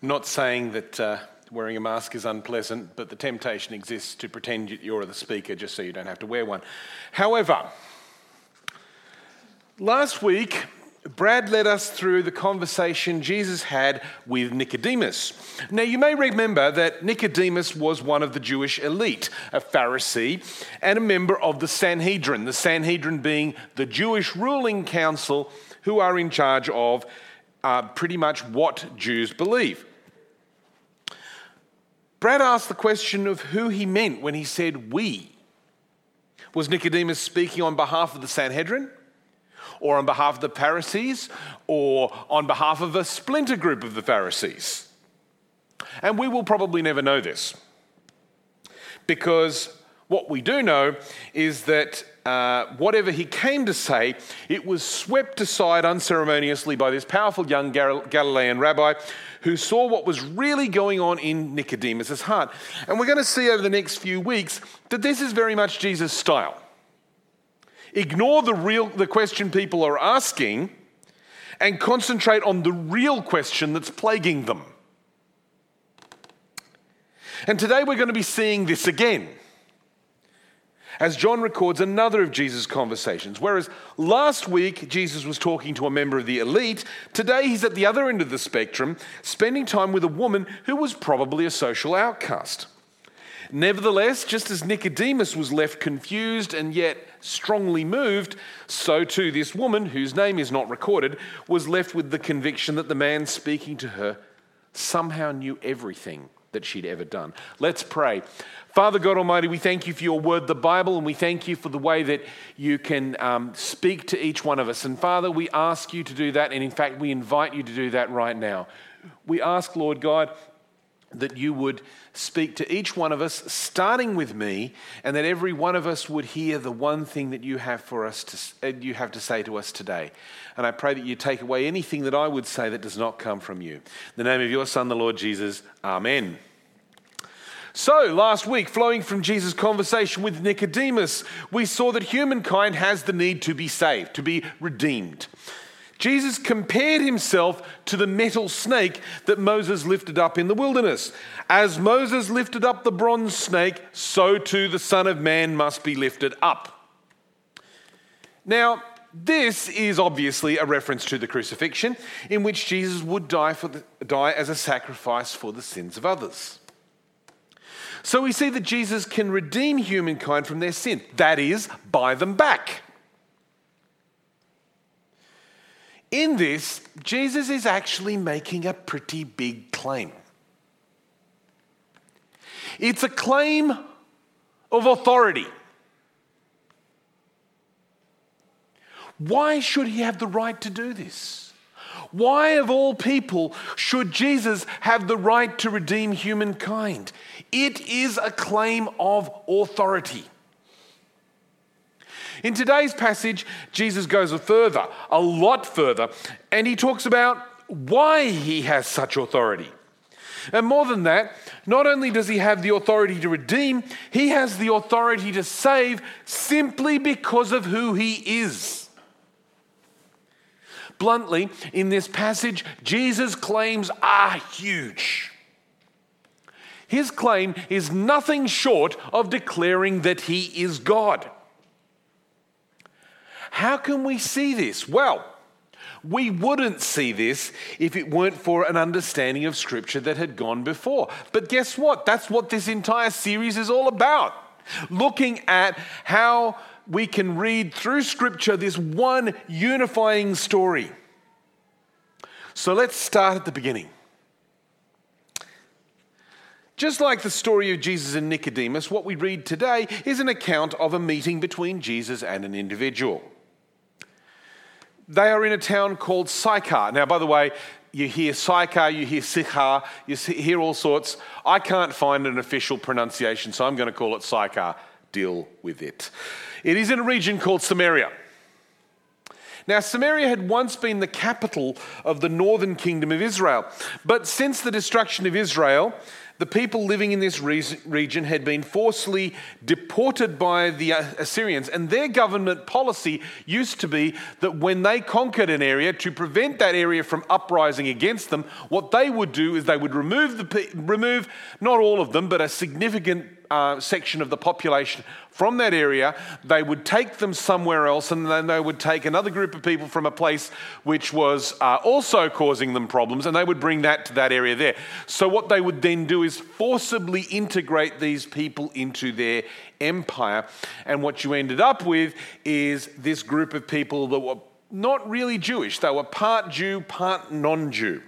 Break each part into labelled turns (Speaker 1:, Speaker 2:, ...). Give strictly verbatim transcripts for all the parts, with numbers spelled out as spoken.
Speaker 1: I'm not saying that uh, wearing a mask is unpleasant, but the temptation exists to pretend you're the speaker just so you don't have to wear one. However, last week, Brad led us through the conversation Jesus had with Nicodemus. Now, you may remember that Nicodemus was one of the Jewish elite, a Pharisee, and a member of the Sanhedrin, the Sanhedrin being the Jewish ruling council who are in charge of uh, pretty much what Jews believe. Brad asked the question of who he meant when he said we. Was Nicodemus speaking on behalf of the Sanhedrin? Or on behalf of the Pharisees, or on behalf of a splinter group of the Pharisees? And we will probably never know this, because what we do know is that uh, whatever he came to say, it was swept aside unceremoniously by this powerful young Gal- Galilean rabbi who saw what was really going on in Nicodemus' heart. And we're going to see over the next few weeks that this is very much Jesus' style. Ignore the real the question people are asking and concentrate on the real question that's plaguing them. And today we're going to be seeing this again, as John records another of Jesus' conversations. Whereas last week Jesus was talking to a member of the elite, today he's at the other end of the spectrum, spending time with a woman who was probably a social outcast. Nevertheless, just as Nicodemus was left confused and yet strongly moved, so too this woman, whose name is not recorded, was left with the conviction that the man speaking to her somehow knew everything that she'd ever done. Let's pray. Father God Almighty, we thank you for your word, the Bible, and we thank you for the way that you can um, speak to each one of us. And Father, we ask you to do that, and in fact, we invite you to do that right now. We ask, Lord God, that you would speak to each one of us, starting with me, and that every one of us would hear the one thing that you have for us to you have to say to us today. And I pray that you take away anything that I would say that does not come from you. In the name of your Son, the Lord Jesus, amen. So, last week, flowing from Jesus' conversation with Nicodemus, we saw that humankind has the need to be saved, to be redeemed. Jesus compared himself to the metal snake that Moses lifted up in the wilderness. As Moses lifted up the bronze snake, so too the Son of Man must be lifted up. Now, this is obviously a reference to the crucifixion, in which Jesus would die, for the, die as a sacrifice for the sins of others. So we see that Jesus can redeem humankind from their sin, that is, buy them back. In this, Jesus is actually making a pretty big claim. It's a claim of authority. Why should he have the right to do this? Why, of all people, should Jesus have the right to redeem humankind? It is a claim of authority. In today's passage, Jesus goes further, a lot further, and he talks about why he has such authority. And more than that, not only does he have the authority to redeem, he has the authority to save simply because of who he is. Bluntly, in this passage, Jesus' claims are huge. His claim is nothing short of declaring that he is God. How can we see this? Well, we wouldn't see this if it weren't for an understanding of Scripture that had gone before. But guess what? That's what this entire series is all about. Looking at how we can read through Scripture this one unifying story. So let's start at the beginning. Just like the story of Jesus and Nicodemus, what we read today is an account of a meeting between Jesus and an individual. They are in a town called Sychar. Now, by the way, you hear Sychar, you hear Sychar, you hear all sorts. I can't find an official pronunciation, so I'm going to call it Sychar. Deal with it. It is in a region called Samaria. Now, Samaria had once been the capital of the northern kingdom of Israel, but since the destruction of Israel, The people living in this re- region had been forcibly deported by the Assyrians, and their government policy used to be that when they conquered an area, to prevent that area from uprising against them, what they would do is they would remove the pe- remove not all of them, but a significant uh, section of the population from that area. They would take them somewhere else, and then they would take another group of people from a place which was uh, also causing them problems, and they would bring that to that area there. So what they would then do is forcibly integrate these people into their empire. And what you ended up with is this group of people that were not really Jewish. They were part Jew, part non-Jew.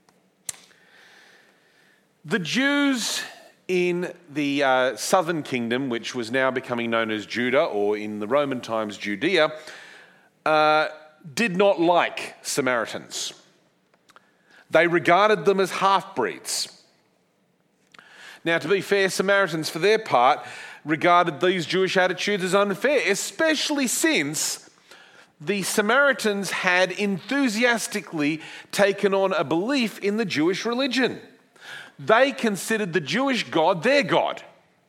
Speaker 1: The Jews in the uh, southern kingdom, which was now becoming known as Judah, or in the Roman times, Judea, uh, did not like Samaritans. They regarded them as half-breeds. Now, to be fair, Samaritans, for their part, regarded these Jewish attitudes as unfair, especially since the Samaritans had enthusiastically taken on a belief in the Jewish religion. They considered the Jewish God their God.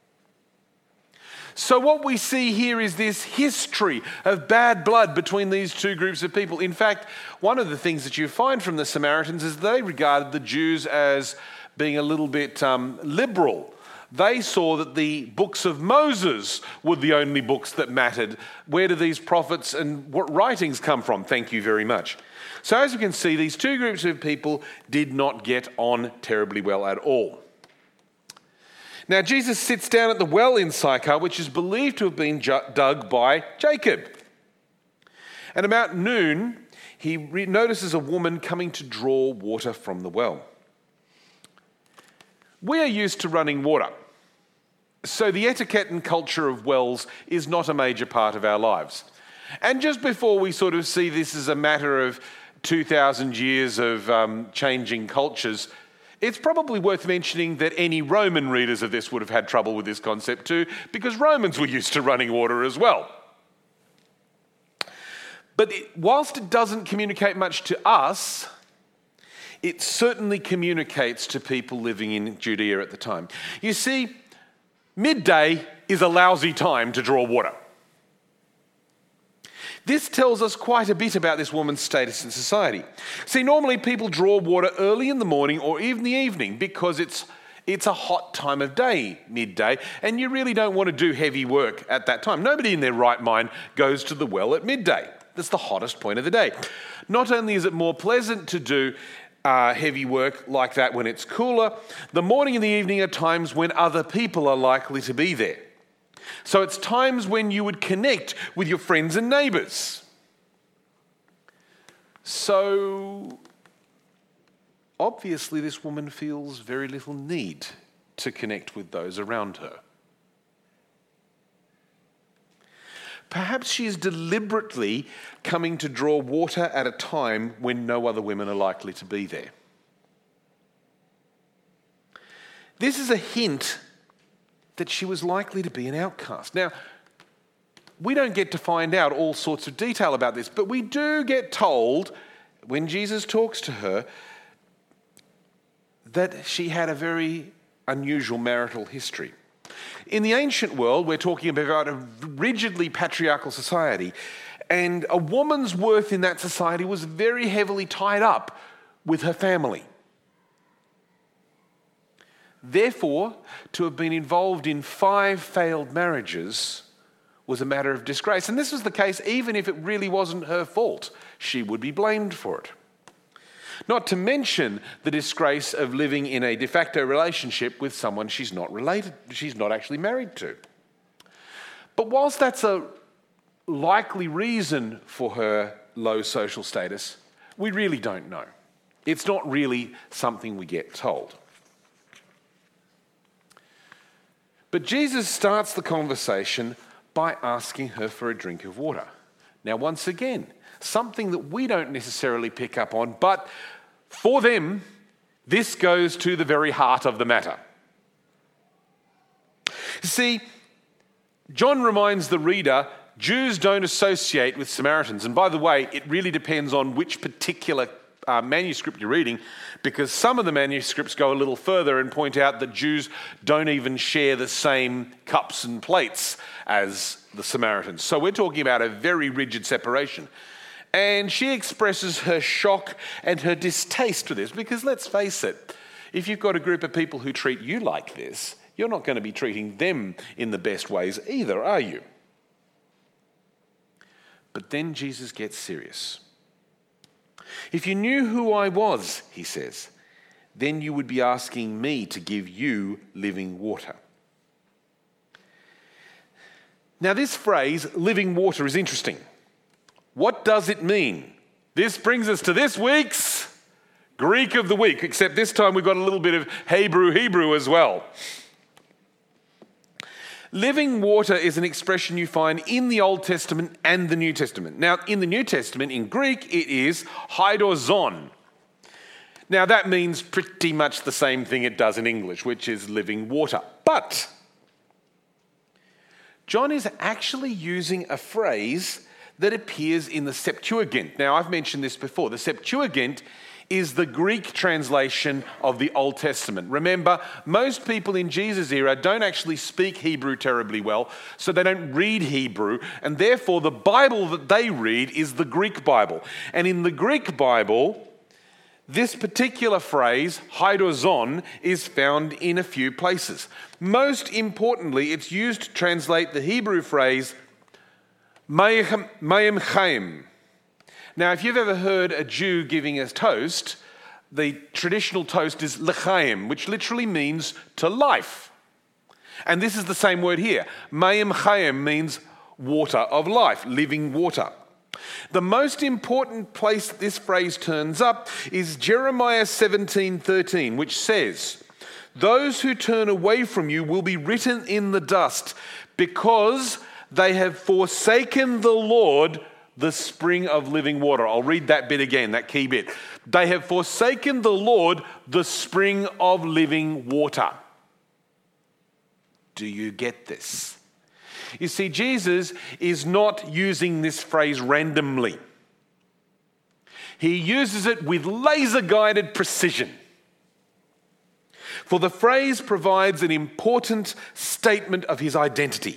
Speaker 1: So what we see here is this history of bad blood between these two groups of people. In fact, one of the things that you find from the Samaritans is they regarded the Jews as being a little bit um, liberal. They saw that the books of Moses were the only books that mattered. Where do these prophets and what writings come from? Thank you very much. So as you can see, these two groups of people did not get on terribly well at all. Now, Jesus sits down at the well in Sychar, which is believed to have been ju- dug by Jacob. And about noon, he re- notices a woman coming to draw water from the well. We are used to running water, so the etiquette and culture of wells is not a major part of our lives. And just before we sort of see this as a matter of two thousand years of um, changing cultures, it's probably worth mentioning that any Roman readers of this would have had trouble with this concept too, because Romans were used to running water as well. But it, whilst it doesn't communicate much to us, it certainly communicates to people living in Judea at the time. You see, midday is a lousy time to draw water. This tells us quite a bit about this woman's status in society. See, normally people draw water early in the morning or even the evening because it's it's a hot time of day, midday, and you really don't want to do heavy work at that time. Nobody in their right mind goes to the well at midday. That's the hottest point of the day. Not only is it more pleasant to do uh, heavy work like that when it's cooler, the morning and the evening are times when other people are likely to be there. So it's times when you would connect with your friends and neighbours. So obviously this woman feels very little need to connect with those around her. Perhaps she is deliberately coming to draw water at a time when no other women are likely to be there. This is a hint that she was likely to be an outcast. Now, we don't get to find out all sorts of detail about this, but we do get told when Jesus talks to her that she had a very unusual marital history. In the ancient world, we're talking about a rigidly patriarchal society, and a woman's worth in that society was very heavily tied up with her family. Therefore, to have been involved in five failed marriages was a matter of disgrace. And this was the case even if it really wasn't her fault. She would be blamed for it. Not to mention the disgrace of living in a de facto relationship with someone she's not related, she's not actually married to. But whilst that's a likely reason for her low social status, we really don't know. It's not really something we get told. But Jesus starts the conversation by asking her for a drink of water. Now, once again, something that we don't necessarily pick up on, but for them, this goes to the very heart of the matter. See, John reminds the reader, Jews don't associate with Samaritans. And by the way, it really depends on which particular uh, manuscript you're reading, because some of the manuscripts go a little further and point out that Jews don't even share the same cups and plates as the Samaritans. So we're talking about a very rigid separation. And she expresses her shock and her distaste for this, because let's face it, if you've got a group of people who treat you like this, you're not going to be treating them in the best ways either, are you? But then Jesus gets serious. If you knew who I was, he says, then you would be asking me to give you living water. Now, this phrase, living water, is interesting. What does it mean? This brings us to this week's Greek of the week, except this time we've got a little bit of Hebrew Hebrew as well. Living water is an expression you find in the Old Testament and the New Testament. Now, in the New Testament, in Greek, it is hydrozon. Now, that means pretty much the same thing it does in English, which is living water. But John is actually using a phrase that appears in the Septuagint. Now, I've mentioned this before. The Septuagint is the Greek translation of the Old Testament. Remember, most people in Jesus' era don't actually speak Hebrew terribly well, so they don't read Hebrew, and therefore the Bible that they read is the Greek Bible. And in the Greek Bible, this particular phrase, hydrozon, is found in a few places. Most importantly, it's used to translate the Hebrew phrase, mayim chaim. Now, if you've ever heard a Jew giving a toast, the traditional toast is l'chaim, which literally means to life. And this is the same word here. Mayim chaim means water of life, living water. The most important place this phrase turns up is Jeremiah seventeen thirteen, which says, "Those who turn away from you will be written in the dust, because they have forsaken the Lord, the spring of living water." I'll read that bit again, that key bit. They have forsaken the Lord, the spring of living water. Do you get this? You see, Jesus is not using this phrase randomly. He uses it with laser-guided precision. For the phrase provides an important statement of his identity.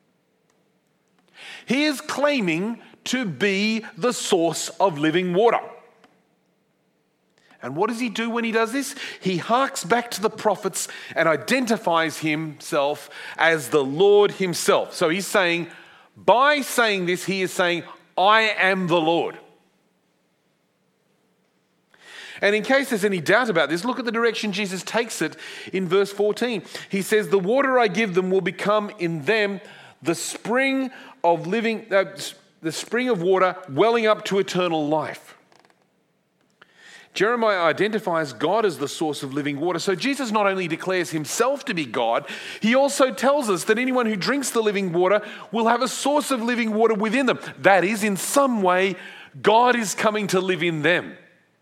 Speaker 1: He is claiming to be the source of living water. And what does he do when he does this? He harks back to the prophets and identifies himself as the Lord himself. So he's saying, by saying this, he is saying, I am the Lord. And in case there's any doubt about this, look at the direction Jesus takes it in verse fourteen. He says, the water I give them will become in them the spring of living, uh, the spring of water welling up to eternal life. Jeremiah identifies God as the source of living water. So Jesus not only declares himself to be God, he also tells us that anyone who drinks the living water will have a source of living water within them. That is, in some way, God is coming to live in them.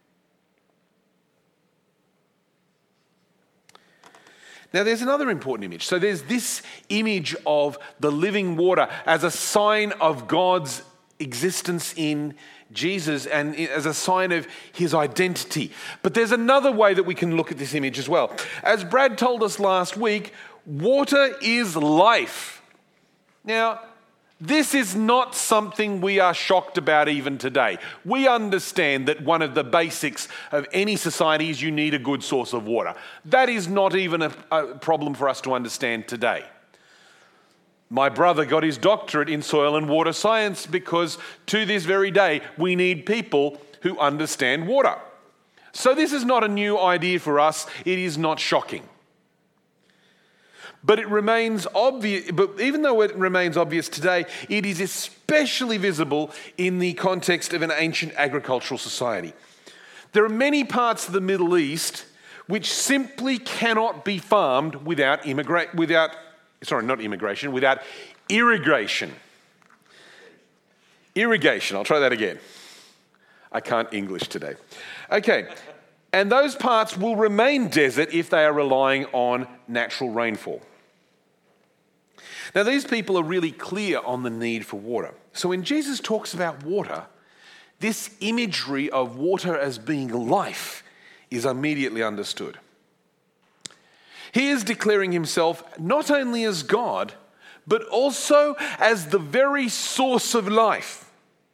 Speaker 1: Now, there's another important image. So there's this image of the living water as a sign of God's existence in Jesus and as a sign of his identity. But there's another way that we can look at this image as well. As Brad told us last week, water is life. Now, this is not something we are shocked about even today. We understand that one of the basics of any society is you need a good source of water. That is not even a, a problem for us to understand today. My brother got his doctorate in soil and water science because to this very day, we need people who understand water. So this is not a new idea for us. It is not shocking. But it remains obvious, but even though it remains obvious today, it is especially visible in the context of an ancient agricultural society. There are many parts of the Middle East which simply cannot be farmed without immigrate, without Sorry, not immigration, without irrigation. Irrigation, I'll try that again. I can't English today. Okay, and those parts will remain desert if they are relying on natural rainfall. Now, these people are really clear on the need for water. So when Jesus talks about water, this imagery of water as being life is immediately understood. He is declaring himself not only as God, but also as the very source of life.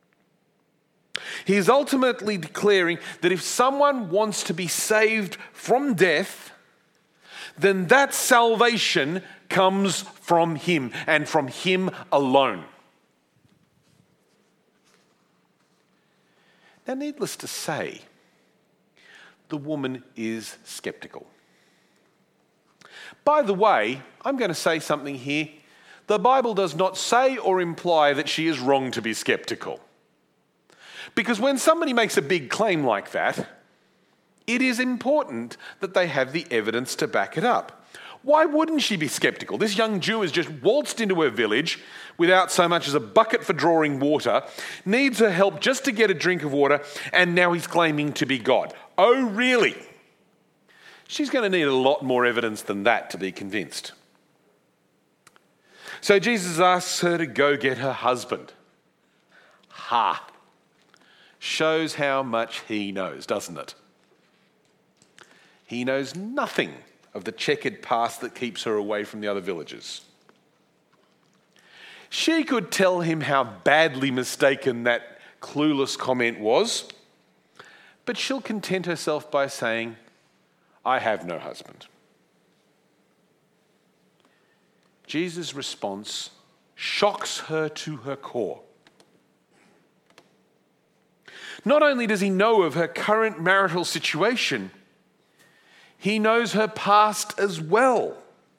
Speaker 1: He is ultimately declaring that if someone wants to be saved from death, then that salvation comes from him and from him alone. Now, needless to say, the woman is skeptical. By the way, I'm going to say something here. The Bible does not say or imply that she is wrong to be skeptical. Because when somebody makes a big claim like that, it is important that they have the evidence to back it up. Why wouldn't she be skeptical? This young Jew has just waltzed into her village without so much as a bucket for drawing water, needs her help just to get a drink of water, and now he's claiming to be God. Oh, really? She's going to need a lot more evidence than that to be convinced. So Jesus asks her to go get her husband. Ha! Shows how much he knows, doesn't it? He knows nothing of the checkered past that keeps her away from the other villagers. She could tell him how badly mistaken that clueless comment was, but she'll content herself by saying, I have no husband. Jesus' response shocks her to her core. Not only does he know of her current marital situation, he knows her past as well.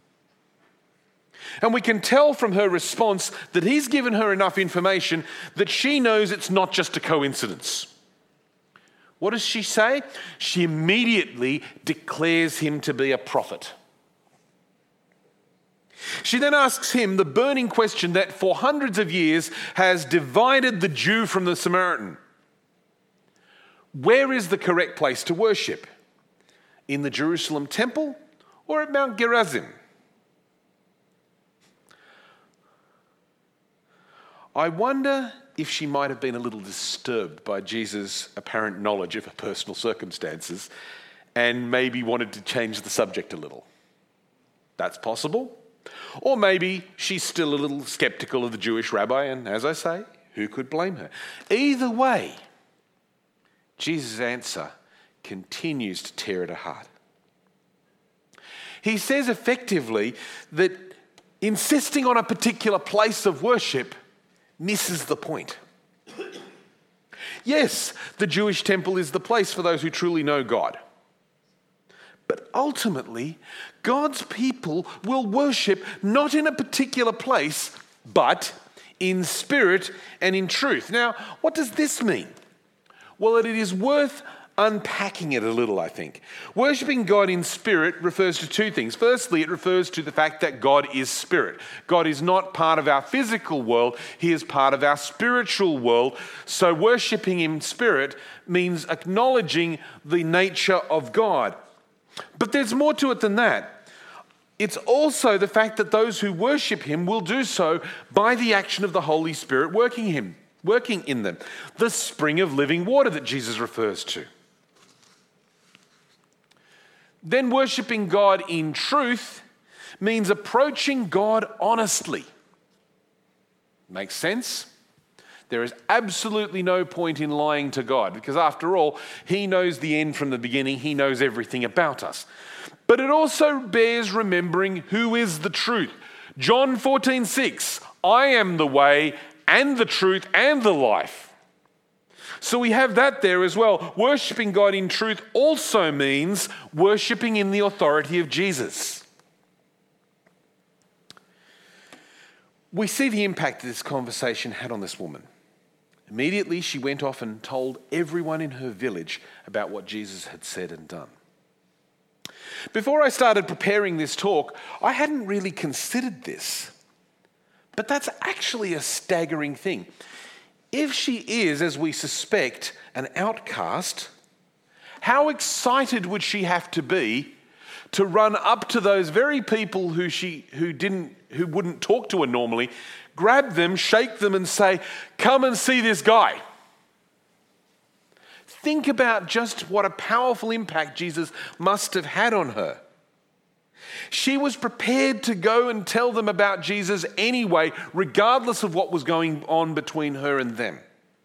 Speaker 1: And we can tell from her response that he's given her enough information that she knows it's not just a coincidence. What does she say? She immediately declares him to be a prophet. She then asks him the burning question that for hundreds of years has divided the Jew from the Samaritan. Where is the correct place to worship? In the Jerusalem temple or at Mount Gerizim? I wonder if she might have been a little disturbed by Jesus' apparent knowledge of her personal circumstances and maybe wanted to change the subject a little. That's possible. Or maybe she's still a little skeptical of the Jewish rabbi, and as I say, who could blame her? Either way, Jesus' answer continues to tear at her heart. He says effectively that insisting on a particular place of worship misses the point. Yes, the Jewish temple is the place for those who truly know God. But ultimately, God's people will worship not in a particular place, but in spirit and in truth. Now, what does this mean? Well, it is worth unpacking it a little, I think. Worshipping God in spirit refers to two things. Firstly, it refers to the fact that God is spirit. God is not part of our physical world. He is part of our spiritual world. So worshipping in spirit means acknowledging the nature of God. But there's more to it than that. It's also the fact that those who worship him will do so by the action of the Holy Spirit working him, working in them. The spring of living water that Jesus refers to. Then worshipping God in truth means approaching God honestly. Makes sense? There is absolutely no point in lying to God because after all, he knows the end from the beginning. He knows everything about us. But it also bears remembering who is the truth. John fourteen six, I am the way and the truth and the life. So we have that there as well. Worshipping God in truth also means worshipping in the authority of Jesus. We see the impact that this conversation had on this woman. Immediately, she went off and told everyone in her village about what Jesus had said and done. Before I started preparing this talk, I hadn't really considered this. But that's actually a staggering thing. If she is, as we suspect, an outcast, how excited would she have to be to run up to those very people who she who didn't who wouldn't talk to her normally, grab them, shake them and say, "Come and see this guy." Think about just what a powerful impact Jesus must have had on her. She was prepared to go and tell them about Jesus anyway, regardless of what was going on between her and them.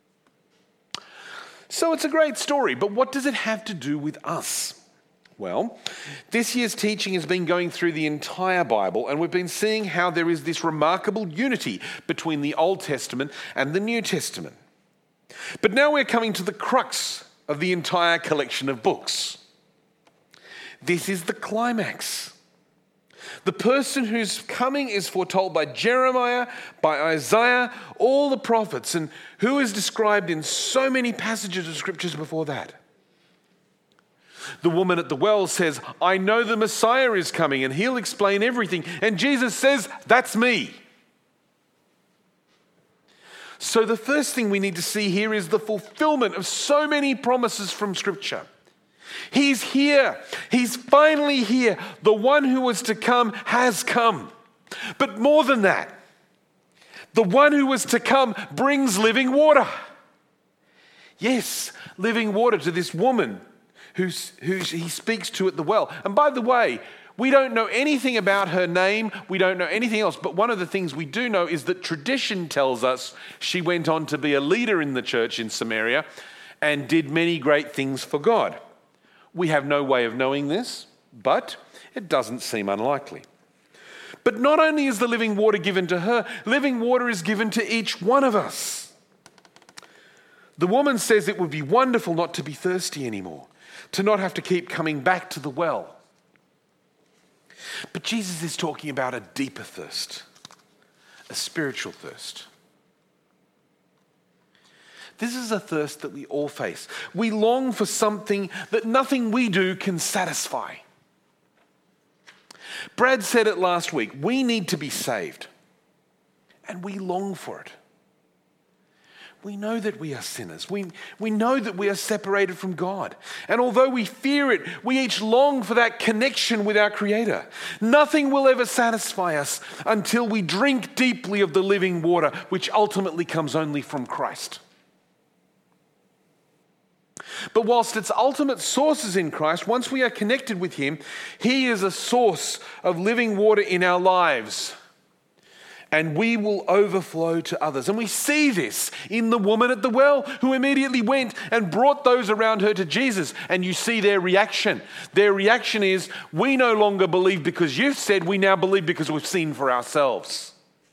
Speaker 1: So it's a great story, but what does it have to do with us? Well, this year's teaching has been going through the entire Bible, and we've been seeing how there is this remarkable unity between the Old Testament and the New Testament. But now we're coming to the crux of the entire collection of books. This is the climax. The person whose coming is foretold by Jeremiah, by Isaiah, all the prophets, and who is described in so many passages of scriptures before that. The woman at the well says, I know the Messiah is coming and he'll explain everything. And Jesus says, that's me. So the first thing we need to see here is the fulfillment of so many promises from Scripture. He's here. He's finally here. The one who was to come has come. But more than that, the one who was to come brings living water. Yes, living water to this woman who he speaks to at the well. And by the way, we don't know anything about her name. We don't know anything else. But one of the things we do know is that tradition tells us she went on to be a leader in the church in Samaria and did many great things for God. We have no way of knowing this, but it doesn't seem unlikely. But not only is the living water given to her, living water is given to each one of us. The woman says it would be wonderful not to be thirsty anymore, to not have to keep coming back to the well. But Jesus is talking about a deeper thirst, a spiritual thirst. This is a thirst that we all face. We long for something that nothing we do can satisfy. Brad said it last week, we need to be saved, and we long for it. We know that we are sinners. We, we know that we are separated from God. And although we fear it, we each long for that connection with our Creator. Nothing will ever satisfy us until we drink deeply of the living water, which ultimately comes only from Christ. But whilst its ultimate source is in Christ, once we are connected with Him, He is a source of living water in our lives. And we will overflow to others. And we see this in the woman at the well who immediately went and brought those around her to Jesus. And you see their reaction. Their reaction is, we no longer believe because you've said, we now believe because we've seen for ourselves.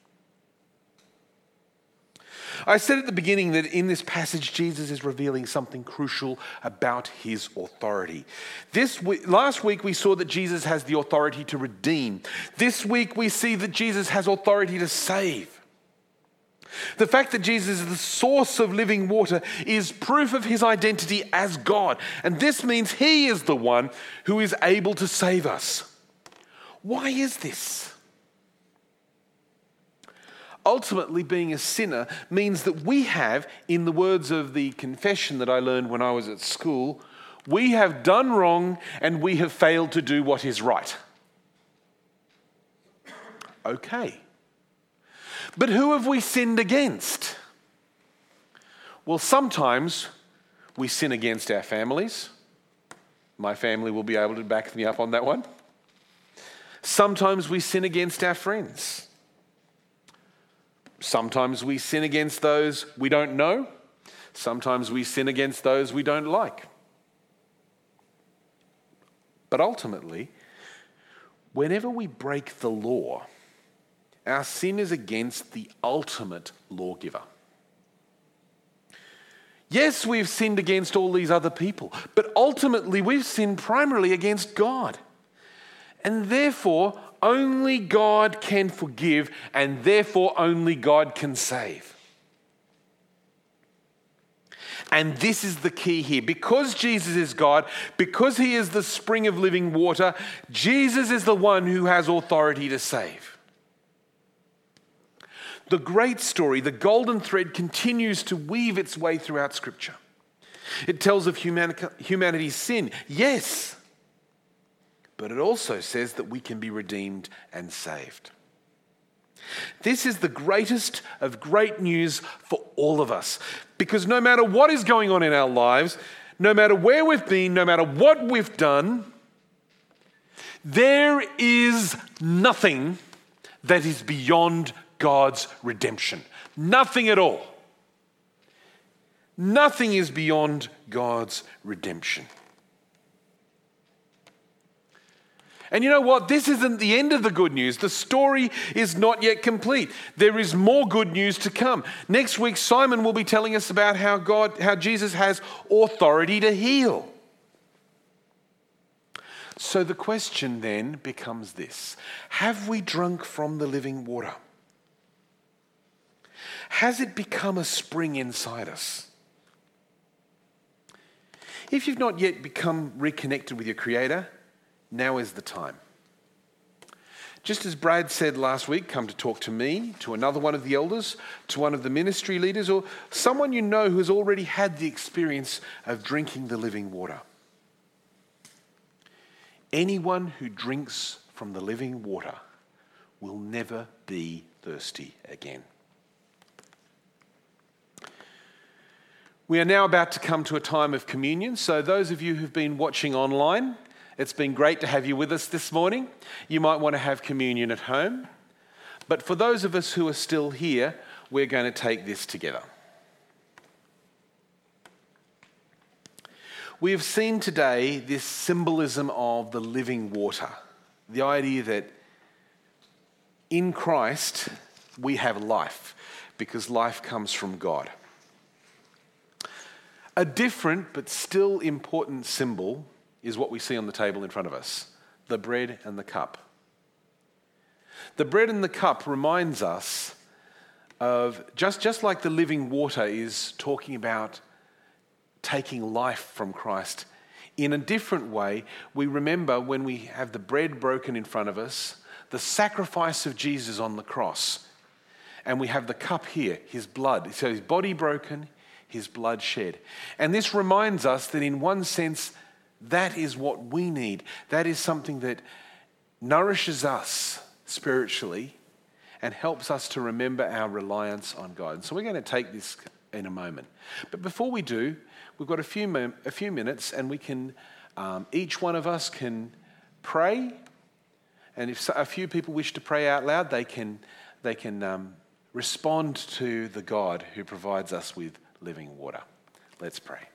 Speaker 1: I said at the beginning that in this passage, Jesus is revealing something crucial about His authority. This week, last week, we saw that Jesus has the authority to redeem. This week, we see that Jesus has authority to save. The fact that Jesus is the source of living water is proof of His identity as God. And this means He is the one who is able to save us. Why is this? Ultimately, being a sinner means that we have, in the words of the confession that I learned when I was at school, we have done wrong and we have failed to do what is right. Okay. But who have we sinned against? Well, sometimes we sin against our families. My family will be able to back me up on that one. Sometimes we sin against our friends. Sometimes we sin against those we don't know. Sometimes we sin against those we don't like. But ultimately, whenever we break the law, our sin is against the ultimate lawgiver. Yes, we've sinned against all these other people, but ultimately we've sinned primarily against God. And therefore, only God can forgive, and therefore only God can save. And this is the key here. Because Jesus is God, because He is the spring of living water, Jesus is the one who has authority to save. The great story, the golden thread, continues to weave its way throughout Scripture. It tells of humani- humanity's sin, yes, but it also says that we can be redeemed and saved. This is the greatest of great news for all of us, because no matter what is going on in our lives, no matter where we've been, no matter what we've done, there is nothing that is beyond God's redemption. Nothing at all. Nothing is beyond God's redemption. And you know what? This isn't the end of the good news. The story is not yet complete. There is more good news to come. Next week, Simon will be telling us about how God, how Jesus has authority to heal. So the question then becomes this: have we drunk from the living water? Has it become a spring inside us? If you've not yet become reconnected with your Creator, now is the time. Just as Brad said last week, come to talk to me, to another one of the elders, to one of the ministry leaders, or someone you know who has already had the experience of drinking the living water. Anyone who drinks from the living water will never be thirsty again. We are now about to come to a time of communion. So those of you who've been watching online, it's been great to have you with us this morning. You might want to have communion at home. But for those of us who are still here, we're going to take this together. We have seen today this symbolism of the living water. The idea that in Christ we have life, because life comes from God. A different but still important symbol is what we see on the table in front of us: the bread and the cup. The bread and the cup reminds us of, just, just like the living water is talking about taking life from Christ, in a different way, we remember when we have the bread broken in front of us, the sacrifice of Jesus on the cross, and we have the cup here, his blood. So his body broken, his blood shed. And this reminds us that in one sense, that is what we need. That is something that nourishes us spiritually and helps us to remember our reliance on God. And so we're going to take this in a moment. But before we do, we've got a few mom- a few minutes, and we can, um, each one of us can pray. And if so, a few people wish to pray out loud, they can, they can um, respond to the God who provides us with living water. Let's pray.